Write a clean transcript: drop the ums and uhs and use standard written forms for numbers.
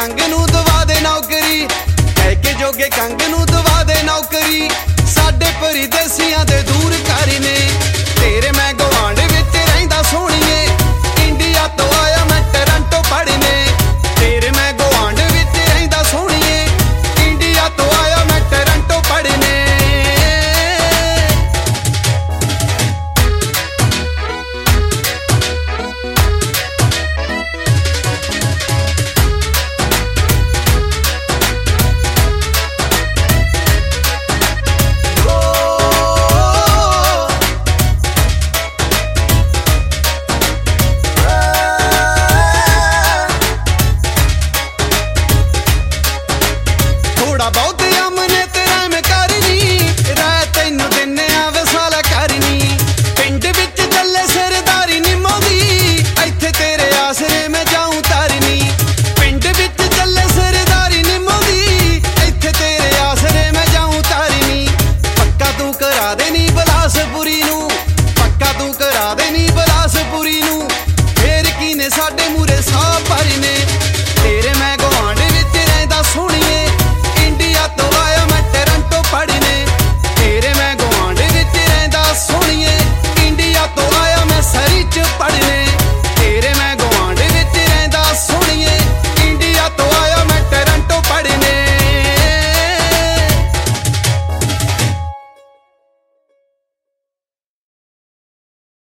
ਕੰਗ ਨੂੰ ਦਵਾ ਦੇ ਨੌਕਰੀ, ਕਹਿ ਕੇ ਜੋਗੇ ਕੰਗ ਨੂੰ ਦਵਾ ਦੇ ਨੌਕਰੀ। ਸਾਡੇ ਪਰਦੇਸੀਆਂ ਦੇ ਦੂਰ ਕਰ ਨੇ, ਤੇਰੇ ਮੈਂ ਗਵਾਂਢ ਵਿੱਚ ਰਹਿੰਦਾ ਸੋਹਣੀਏ। ਇੰਡੀਆ ਤੋਂ ਆਇਆ ਮੈਂ ਟੋਰਾਂਟੋ ਪੜ੍ਹਨੇ, ਤੇਰੇ ਮੈਂ ਗਵਾਂਢ ਵਿੱਚ ਰਹਿੰਦਾ ਸੋਹਣੀਏ। ਇੰਡੀਆ ਤੋਂ ਆਇਆ ਮੈਂ ਟੋਰਾਂਟੋ ਪੜ੍ਹਨੇ। ਥੋੜਾ ਬਹੁਤ